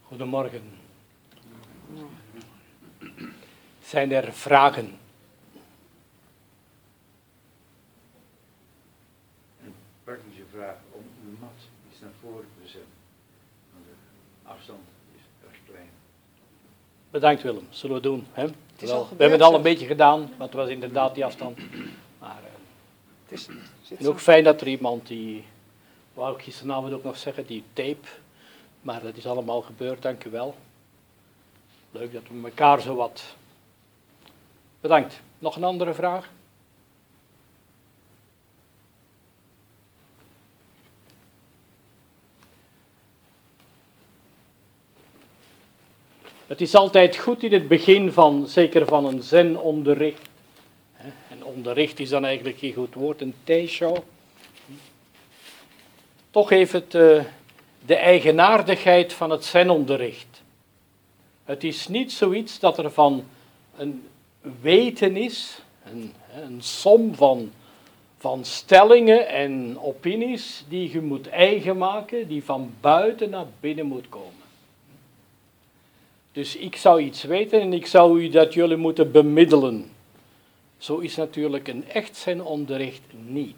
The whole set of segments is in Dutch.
Goedemorgen. Zijn er vragen? Een praktische vraag om uw mat iets naar voren te zetten. Want de afstand is erg klein. Bedankt Willem, zullen we doen. Hè? Het is Wel, al we gebeurd, hebben het al zo. een beetje gedaan, want het was inderdaad die afstand. Maar Zit en zo. ook fijn dat er iemand die, wou ik gisteravond ook nog zeggen, die tape. Maar dat is allemaal gebeurd, dank u wel. Leuk dat we elkaar zo wat. Bedankt. Nog een andere vraag? Het is altijd goed in het begin van, zeker van een zen-onderricht. En onderricht is dan eigenlijk geen goed woord, een theeshow. Toch even de eigenaardigheid van het zen-onderricht. Het is niet zoiets dat er van een weten is, een som van stellingen en opinies die je moet eigen maken, die van buiten naar binnen moet komen. Dus ik zou iets weten en ik zou u dat jullie moeten bemiddelen. Zo is natuurlijk een echt zen-onderricht niet.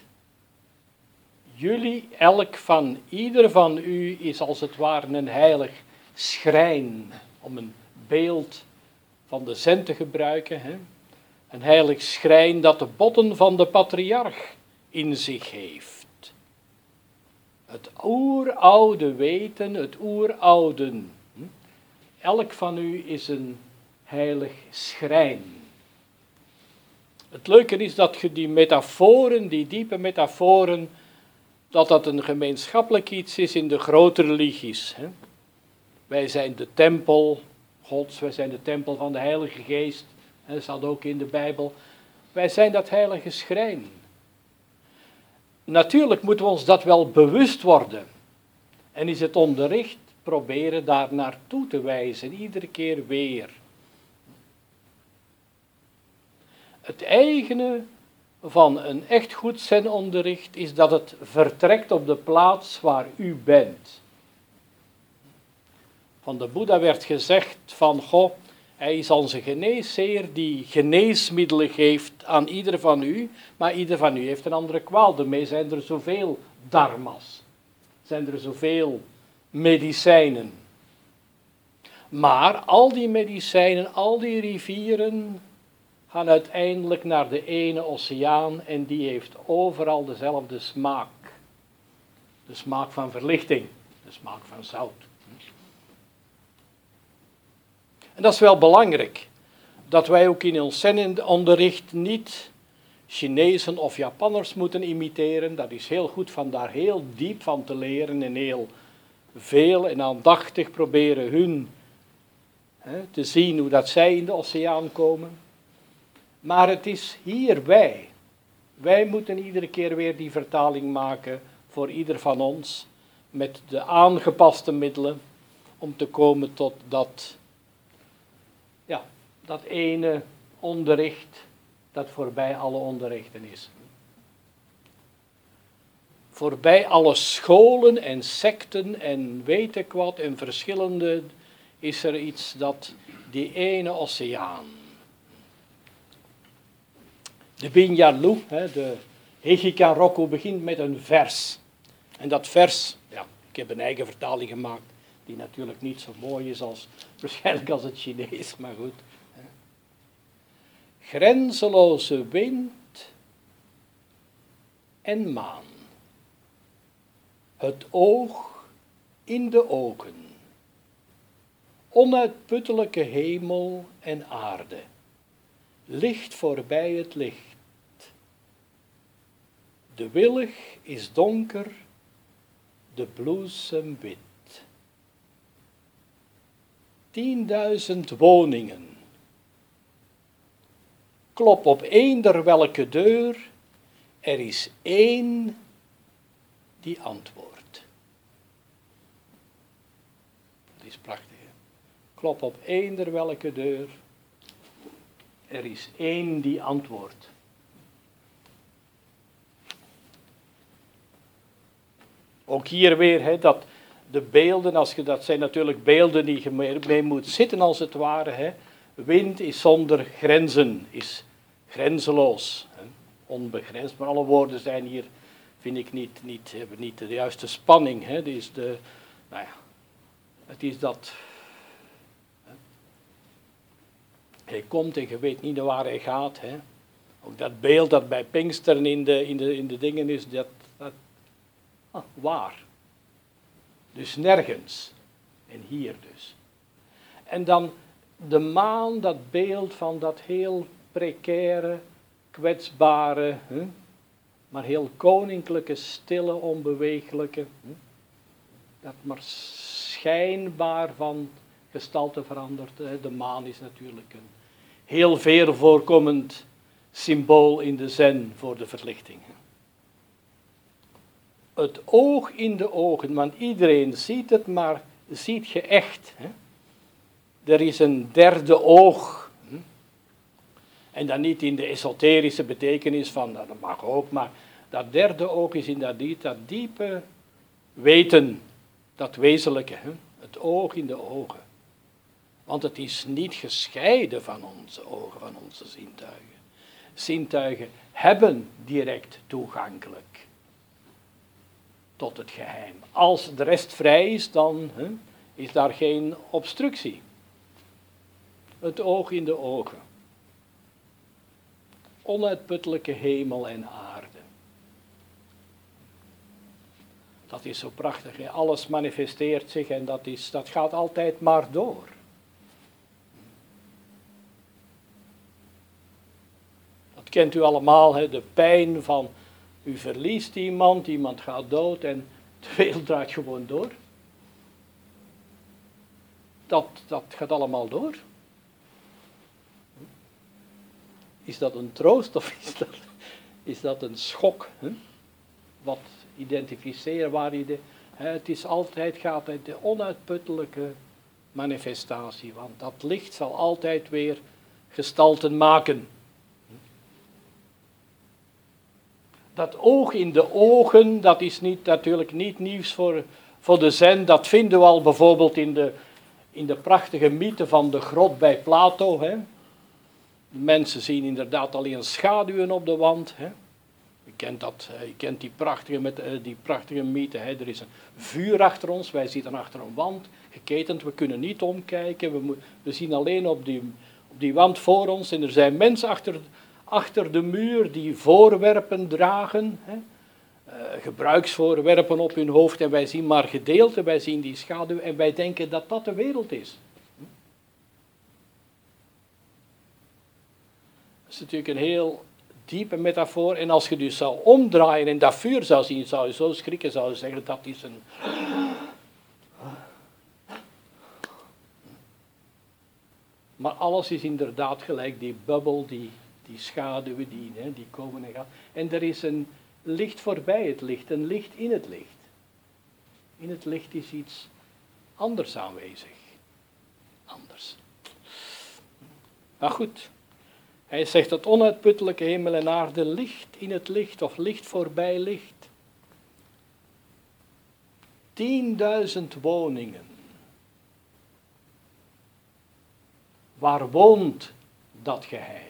Jullie, ieder van u is als het ware een heilig schrijn, om een beeld van de zen te gebruiken. Hè? Een heilig schrijn dat de botten van de patriarch in zich heeft. Het oeroude weten, het oeroude. Elk van u is een heilig schrijn. Het leuke is dat je die metaforen, die diepe metaforen, dat een gemeenschappelijk iets is in de grote religies. Hè? Wij zijn de tempel Gods, wij zijn de tempel van de Heilige Geest. Dat staat ook in de Bijbel. Wij zijn dat heilige schrijn. Natuurlijk moeten we ons dat wel bewust worden. En is het onderricht proberen daar naartoe te wijzen, iedere keer weer. Het eigene van een echt goed zen-onderricht is dat het vertrekt op de plaats waar u bent. Van de Boeddha werd gezegd van, goh, hij is onze geneesheer die geneesmiddelen geeft aan ieder van u, maar ieder van u heeft een andere kwaal. Daarmee zijn er zoveel dharma's, zijn er zoveel medicijnen. Maar al die medicijnen, al die rivieren gaan uiteindelijk naar de ene oceaan en die heeft overal dezelfde smaak. De smaak van verlichting, de smaak van zout. En dat is wel belangrijk, dat wij ook in ons zen-onderricht niet Chinezen of Japanners moeten imiteren. Dat is heel goed van daar heel diep van te leren en heel veel en aandachtig proberen hun te zien hoe dat zij in de oceaan komen. Maar het is hier wij. Wij moeten iedere keer weer die vertaling maken voor ieder van ons met de aangepaste middelen om te komen tot dat ene onderricht dat voorbij alle onderrichten is. Voorbij alle scholen en secten en weet ik wat en verschillende is er iets dat die ene oceaan. De Binja-lu, de Heikika Roku begint met een vers. En dat vers, ik heb een eigen vertaling gemaakt, die natuurlijk niet zo mooi is waarschijnlijk als het Chinees, maar goed. Grenzeloze wind en maan. Het oog in de ogen. Onuitputtelijke hemel en aarde. Licht voorbij het licht. De willig is donker, de bloesem wit. 10.000 woningen. Klop op eender welke deur, er is één die antwoordt. Dat is prachtig. Hè? Klop op eender welke deur, er is één die antwoordt. Ook hier weer dat de beelden, dat zijn natuurlijk beelden die je mee moet zitten als het ware. Hè. Wind is zonder grenzen, is grenzeloos, hè. Onbegrensd, maar alle woorden zijn hier, vind ik, hebben niet de juiste spanning. Hè. Het is dat. Hij komt en je weet niet naar waar hij gaat. Hè. Ook dat beeld dat bij Pinksteren in de dingen is, waar. Dus nergens. En hier dus. En dan de maan, dat beeld van dat heel precaire, kwetsbare, maar heel koninklijke, stille, onbeweeglijke, dat maar schijnbaar van gestalte verandert. De maan is natuurlijk een heel veel voorkomend symbool in de zen voor de verlichting. Het oog in de ogen, want iedereen ziet het, maar ziet je echt? Hè? Er is een derde oog. En dan niet in de esoterische betekenis van, dat mag ook, maar dat derde oog is inderdaad dat diepe weten, dat wezenlijke, hè? Het oog in de ogen. Want het is niet gescheiden van onze ogen, van onze zintuigen. Zintuigen hebben direct toegankelijk tot het geheim. Als de rest vrij is, dan is daar geen obstructie. Het oog in de ogen. Onuitputtelijke hemel en aarde. Dat is zo prachtig. Hè? Alles manifesteert zich en dat gaat altijd maar door. Dat kent u allemaal, hè? De pijn van u verliest iemand gaat dood en de wereld draait gewoon door. Dat gaat allemaal door. Is dat een troost of is dat een schok? Hè? Wat identificeren, het is altijd, gaat uit de onuitputtelijke manifestatie, want dat licht zal altijd weer gestalten maken. Dat oog in de ogen, dat is natuurlijk niet nieuws voor de zen. Dat vinden we al bijvoorbeeld in de prachtige mythe van de grot bij Plato. Hè. De mensen zien inderdaad alleen schaduwen op de wand. Hè. Je kent die prachtige mythe. Hè. Er is een vuur achter ons, wij zitten achter een wand, geketend, we kunnen niet omkijken. We zien alleen op die wand voor ons en er zijn mensen achter de muur die voorwerpen dragen, hè, gebruiksvoorwerpen op hun hoofd en wij zien maar gedeelte, wij zien die schaduw en wij denken dat dat de wereld is. Dat is natuurlijk een heel diepe metafoor en als je dus zou omdraaien en dat vuur zou zien, zou je zo schrikken, zou je zeggen dat is een... Maar alles is inderdaad gelijk die bubbel, die schaduwen, die komen en gaan. En er is een licht voorbij het licht, een licht in het licht. In het licht is iets anders aanwezig. Anders. Maar goed, hij zegt dat onuitputtelijke hemel en aarde licht in het licht, of licht voorbij licht. 10.000 woningen. Waar woont dat geheim?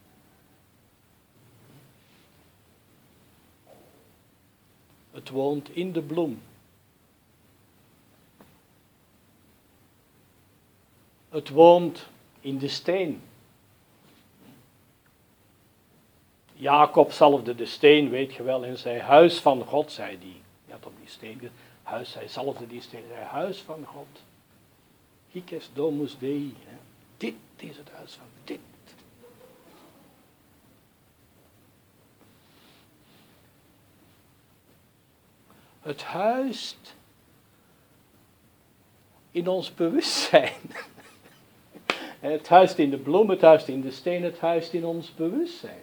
Het woont in de bloem. Het woont in de steen. Jacob zalfde de steen, weet je wel, en zei, huis van God, zei hij. Hij had op die steen, hij zalfde die steen, zei, huis van God. Hic est domus Dei. Dit is het huis van dit. Het huist in ons bewustzijn. Het huist in de bloem, het huist in de steen, het huist in ons bewustzijn.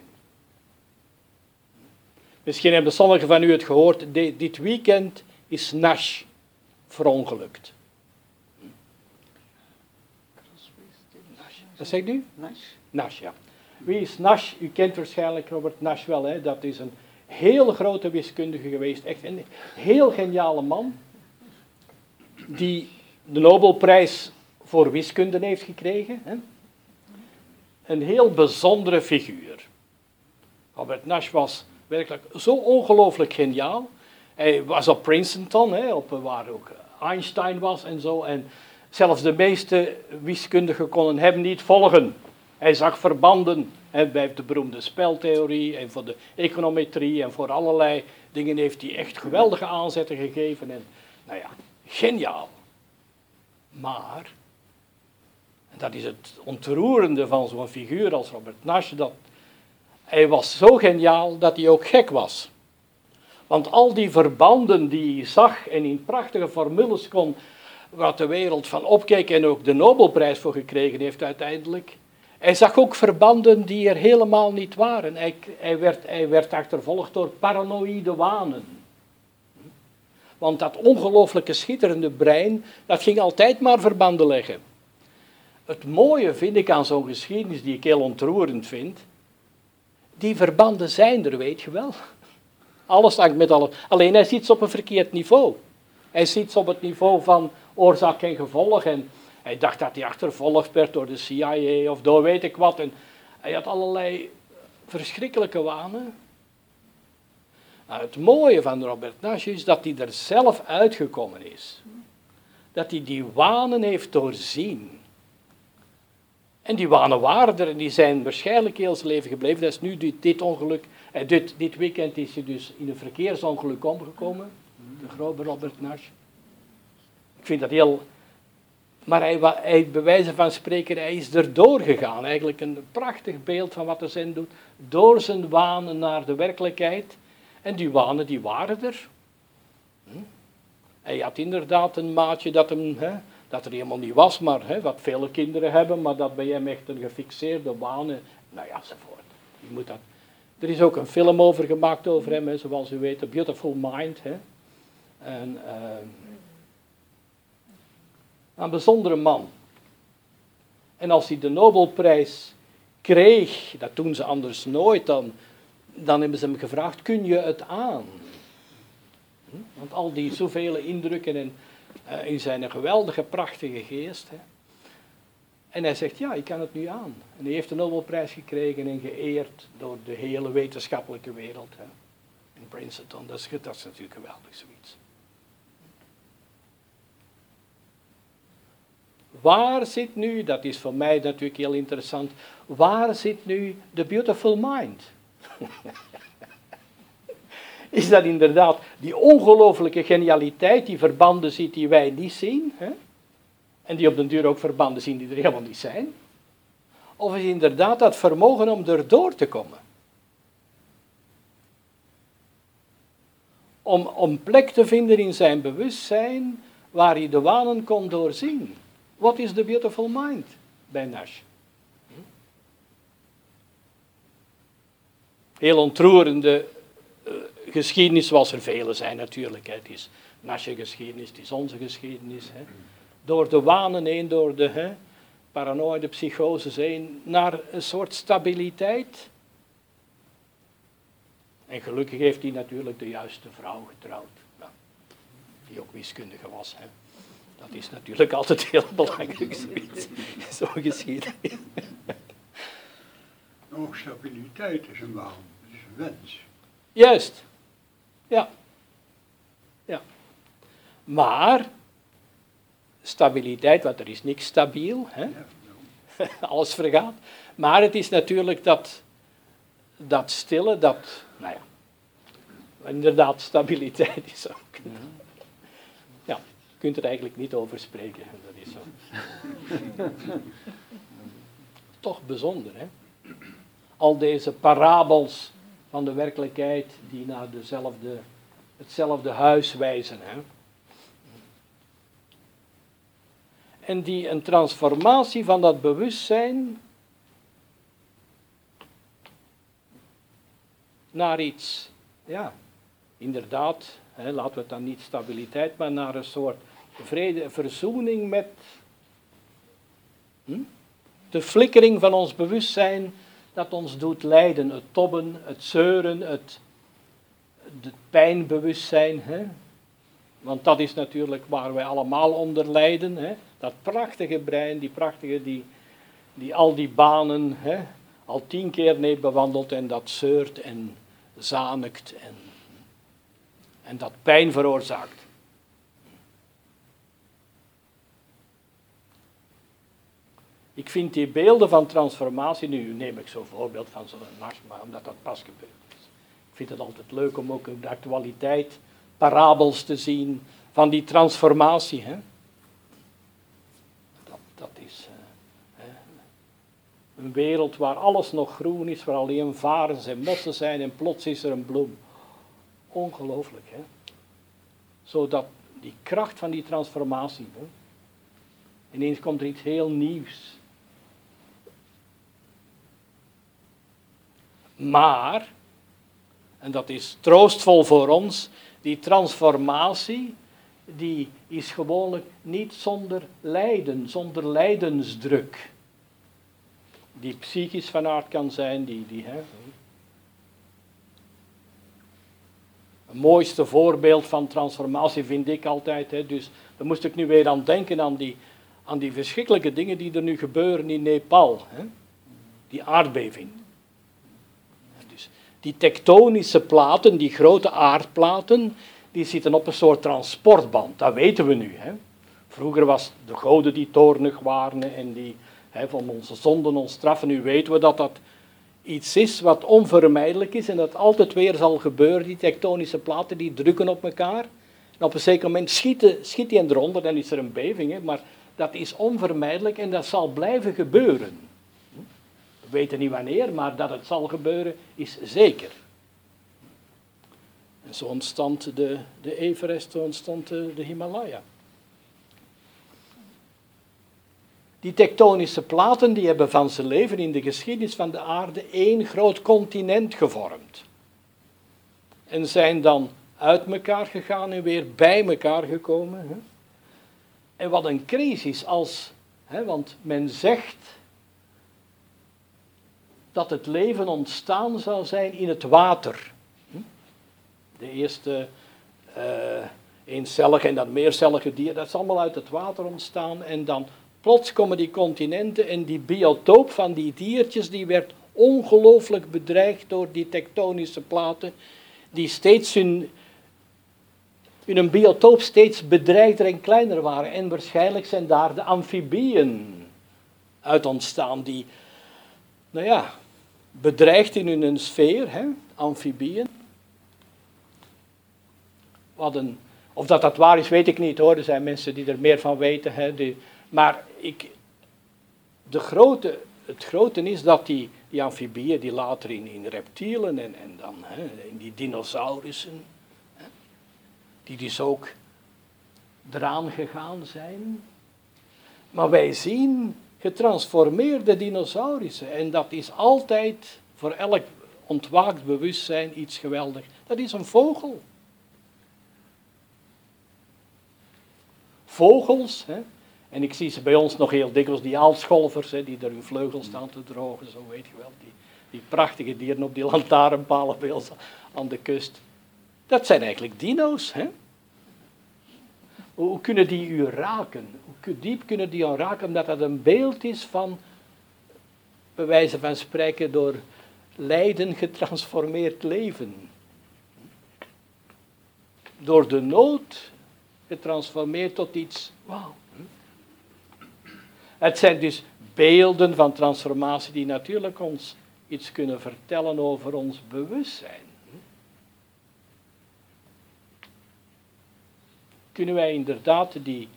Misschien hebben sommigen van u het gehoord, dit weekend is Nash verongelukt. Wat zegt u? Nash. Nash, ja. Wie is Nash? U kent waarschijnlijk Robert Nash wel, hè? Dat is een hele grote wiskundige geweest, echt een heel geniale man. die de Nobelprijs voor wiskunde heeft gekregen. Hè? Een heel bijzondere figuur. Albert Nash was werkelijk zo ongelooflijk geniaal. Hij was op Princeton, hè, waar ook Einstein was en zo. En zelfs de meeste wiskundigen konden hem niet volgen. Hij zag verbanden, hè, bij de beroemde speltheorie en voor de econometrie en voor allerlei dingen heeft hij echt geweldige aanzetten gegeven. En, nou ja, geniaal. Maar, en dat is het ontroerende van zo'n figuur als Robert Nash, dat hij was zo geniaal dat hij ook gek was. Want al die verbanden die hij zag en in prachtige formules kon, waar de wereld van opkeek en ook de Nobelprijs voor gekregen heeft uiteindelijk. Hij zag ook verbanden die er helemaal niet waren. Hij werd achtervolgd door paranoïde wanen. Want dat ongelooflijke schitterende brein, dat ging altijd maar verbanden leggen. Het mooie vind ik aan zo'n geschiedenis, die ik heel ontroerend vind, die verbanden zijn er, weet je wel. Alles hangt met alles. Alleen hij zit op een verkeerd niveau. Hij zit op het niveau van oorzaak en gevolg. En hij dacht dat hij achtervolgd werd door de CIA of door weet ik wat. En hij had allerlei verschrikkelijke wanen. Nou, het mooie van Robert Nash is dat hij er zelf uitgekomen is. Dat hij die wanen heeft doorzien. En die wanen waren er en die zijn waarschijnlijk heel zijn leven gebleven. Dat is nu dit ongeluk. Dit weekend is hij dus in een verkeersongeluk omgekomen. De grote Robert Nash. Ik vind dat heel... Maar hij bij wijze van spreken, hij is erdoor gegaan. Eigenlijk een prachtig beeld van wat de zen doet. Door zijn wanen naar de werkelijkheid. En die wanen, die waren er. Hij had inderdaad een maatje dat er helemaal niet was, maar wat vele kinderen hebben, maar dat bij hem echt een gefixeerde wanen, nou ja, enzovoort. Je moet dat. Er is ook een film over gemaakt over hem, zoals u weet, A Beautiful Mind. Een bijzondere man. En als hij de Nobelprijs kreeg, dat doen ze anders nooit, dan hebben ze hem gevraagd, kun je het aan? Want al die zoveel indrukken en in zijn geweldige, prachtige geest. Hè. En hij zegt, ja, ik kan het nu aan. En hij heeft de Nobelprijs gekregen en geëerd door de hele wetenschappelijke wereld. Hè. In Princeton, dat is natuurlijk geweldig zoiets. Waar zit nu, dat is voor mij natuurlijk heel interessant, waar zit nu the beautiful mind? Is dat inderdaad die ongelooflijke genialiteit, die verbanden ziet die wij niet zien, hè? En die op den duur ook verbanden zien die er helemaal niet zijn? Of is inderdaad dat vermogen om erdoor te komen? Om plek te vinden in zijn bewustzijn waar hij de wanen kon doorzien. What is the beautiful mind bij Nash? Heel ontroerende geschiedenis, zoals er vele zijn natuurlijk. Hè. Het is Nash' geschiedenis, het is onze geschiedenis. Hè. Door de wanen heen, door de paranoïde psychoses heen, naar een soort stabiliteit. En gelukkig heeft hij natuurlijk de juiste vrouw getrouwd. Ja, die ook wiskundige was. Hè. Dat is natuurlijk altijd heel belangrijk, zo'n geschiedenis. Ook stabiliteit is een waan, het is een wens. Juist. Ja. Ja. Maar, stabiliteit, want er is niks stabiel, hè? Ja, alles vergaat. Maar het is natuurlijk dat stille, dat, nou ja, inderdaad, stabiliteit is ook. Ja, je kunt er eigenlijk niet over spreken, dat is zo. Toch bijzonder, hè? Al deze parabels van de werkelijkheid die naar hetzelfde huis wijzen. Hè? En die een transformatie van dat bewustzijn naar iets, ja, inderdaad, hè, laten we het dan niet stabiliteit, maar naar een soort vrede, verzoening met de flikkering van ons bewustzijn dat ons doet lijden, het tobben, het zeuren, het pijnbewustzijn. Hè? Want dat is natuurlijk waar wij allemaal onder lijden. Hè? Dat prachtige brein, die al die banen, hè, al 10 keer heeft bewandeld en dat zeurt en zanikt en dat pijn veroorzaakt. Ik vind die beelden van transformatie, nu neem ik zo'n voorbeeld van zo'n nacht, maar omdat dat pas gebeurd is. Ik vind het altijd leuk om ook in de actualiteit parabels te zien van die transformatie. Hè? Dat is een wereld waar alles nog groen is, waar alleen varens en mossen zijn en plots is er een bloem. Ongelooflijk, hè? Zodat die kracht van die transformatie, hè? Ineens komt er iets heel nieuws. Maar, en dat is troostvol voor ons, die transformatie, die is gewoonlijk niet zonder lijden, zonder lijdensdruk. Die psychisch van aard kan zijn, hè. Het mooiste voorbeeld van transformatie vind ik altijd, hè, dus daar moest ik nu weer aan denken, aan die verschrikkelijke dingen die er nu gebeuren in Nepal. Hè. Die aardbeving. Dus die tektonische platen, die grote aardplaten, die zitten op een soort transportband, dat weten we nu. Hè. Vroeger was de goden die toornig waren en die van onze zonden ons straffen. Nu weten we dat dat iets is wat onvermijdelijk is en dat altijd weer zal gebeuren. Die tektonische platen die drukken op elkaar. En op een zeker moment schiet die eronder, dan is er een beving. Hè, maar dat is onvermijdelijk en dat zal blijven gebeuren. We weten niet wanneer, maar dat het zal gebeuren is zeker. En zo ontstond de Everest, zo ontstond de Himalaya. Die tektonische platen die hebben van zijn leven in de geschiedenis van de aarde 1 groot continent gevormd. En zijn dan uit elkaar gegaan en weer bij elkaar gekomen. Hè? En wat een crisis want men zegt dat het leven ontstaan zou zijn in het water. De eerste eencellige en dan meercellige dieren, dat is allemaal uit het water ontstaan en dan plots komen die continenten en die biotoop van die diertjes, die werd ongelooflijk bedreigd door die tektonische platen, die steeds hun biotoop steeds bedreigder en kleiner waren. En waarschijnlijk zijn daar de amfibieën uit ontstaan, die, bedreigd in hun sfeer, hè, amfibieën. Of dat waar is, weet ik niet hoor, er zijn mensen die er meer van weten, hè, maar het grote is dat die amfibieën, die later in reptielen en dan in die dinosaurussen, die dus ook eraan gegaan zijn. Maar wij zien getransformeerde dinosaurussen en dat is altijd voor elk ontwaakt bewustzijn iets geweldigs. Dat is een vogel. Vogels, hè. En ik zie ze bij ons nog heel dikwijls, die aalscholvers, hè, die er hun vleugels staan te drogen, zo weet je wel. Die prachtige dieren op die lantaarnpalen bij ons aan de kust. Dat zijn eigenlijk dino's, hè. Hoe kunnen die u raken? Hoe diep kunnen die u raken? Omdat dat een beeld is van, bij wijze van spreken, door lijden getransformeerd leven. Door de nood getransformeerd tot iets, wauw. Het zijn dus beelden van transformatie die natuurlijk ons iets kunnen vertellen over ons bewustzijn. Kunnen wij inderdaad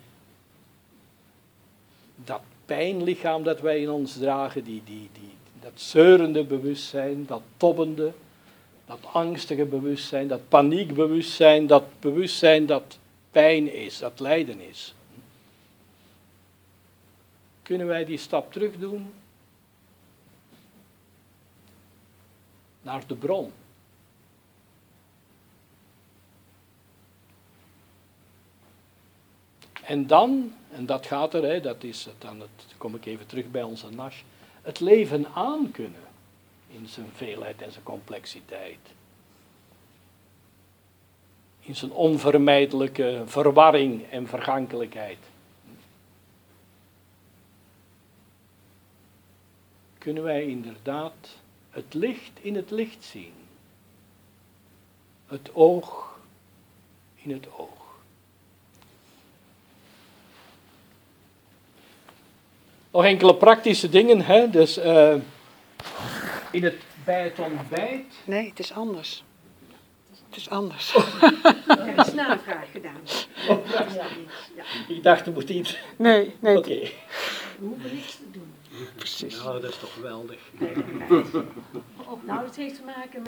dat pijnlichaam dat wij in ons dragen, dat zeurende bewustzijn, dat tobbende, dat angstige bewustzijn, dat paniekbewustzijn, dat bewustzijn dat pijn is, dat lijden is. Kunnen wij die stap terug doen naar de bron? En dan, en dat gaat er, dan kom ik even terug bij onze Nash, het leven aankunnen in zijn veelheid en zijn complexiteit. in zijn onvermijdelijke verwarring en vergankelijkheid. Kunnen wij inderdaad het licht in het licht zien. Het oog in het oog. Nog enkele praktische dingen, hè? Dus bij het ontbijt. Nee, het is anders. Het is anders. Ik heb een navraag gedaan. Ja. Ik dacht, er moet iets. Nee. Oké. We hoeven niks te doen. Precies. Nou, dat is toch geweldig. Nou, dat heeft te maken met